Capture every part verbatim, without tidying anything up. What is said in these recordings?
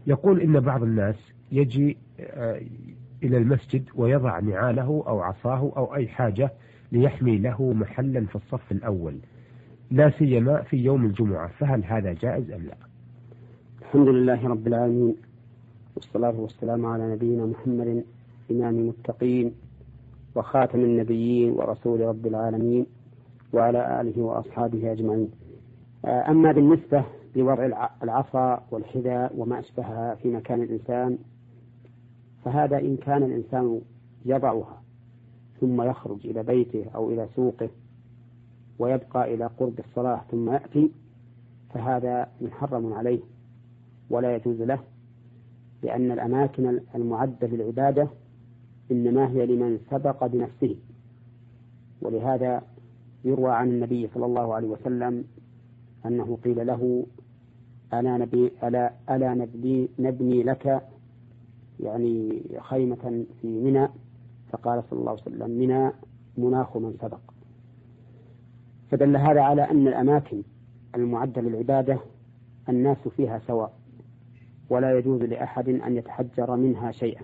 يقول إن بعض الناس يجي إلى المسجد ويضع نعاله أو عصاه أو أي حاجة ليحمي له محلا في الصف الأول، لا سيما في يوم الجمعة، فهل هذا جائز أم لا؟ الحمد لله رب العالمين، والصلاة والسلام على نبينا محمد إمام المتقين وخاتم النبيين ورسول رب العالمين وعلى آله وأصحابه أجمعين. أما بالنسبة لوضع العصا والحذاء وما أشبهها في مكان الإنسان، فهذا إن كان الإنسان يضعها ثم يخرج إلى بيته أو إلى سوقه ويبقى إلى قرب الصلاة ثم يأتي، فهذا محرم عليه ولا يجوز له، لأن الأماكن المعدة للعبادة إنما هي لمن سبق بنفسه. ولهذا يروى عن النبي صلى الله عليه وسلم أنه قيل له: ألا نبي ألا ألا نبني, نبني لك يعني خيمة في منى؟ فقال صلى الله عليه وسلم: منى مناخ من سبق. فدل هذا على أن الأماكن المعدة للعبادة الناس فيها سواء، ولا يجوز لأحد أن يتحجر منها شيئا.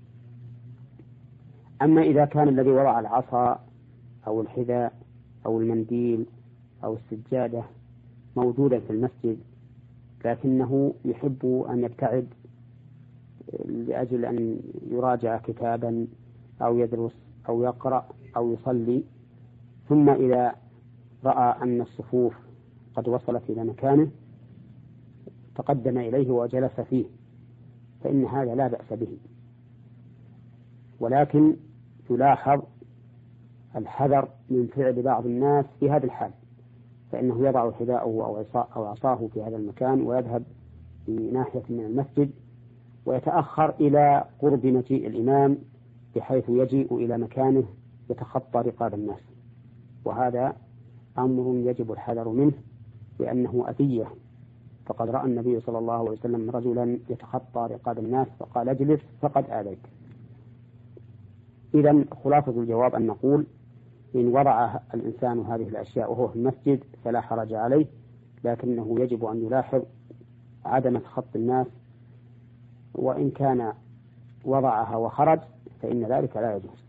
أما إذا كان الذي وضع العصا أو الحذاء أو المنديل أو السجادة موجودا في المسجد لكنه يحب أن يبتعد لأجل أن يراجع كتابا أو يدرس أو يقرأ أو يصلي، ثم إذا رأى أن الصفوف قد وصلت إلى مكانه تقدم إليه وجلس فيه، فإن هذا لا بأس به. ولكن يلاحظ الحذر من فعل بعض الناس في هذا الحال، فإنه يضع حذاءه أو عصاه في هذا المكان ويذهب في ناحية من المسجد ويتأخر إلى قرب مجيء الإمام بحيث يجيء إلى مكانه يتخطى رقاب الناس، وهذا أمر يجب الحذر منه لأنه أذية. فقد رأى النبي صلى الله عليه وسلم رجلا يتخطى رقاب الناس فقال: اجلس فقد آذيت. إذن خلاصة الجواب أن نقول: إن وضع الإنسان هذه الأشياء وهو في المسجد فلا حرج عليه، لكنه يجب أن يلاحظ عدم خط الناس، وإن كان وضعها وخرج فإن ذلك لا يجوز.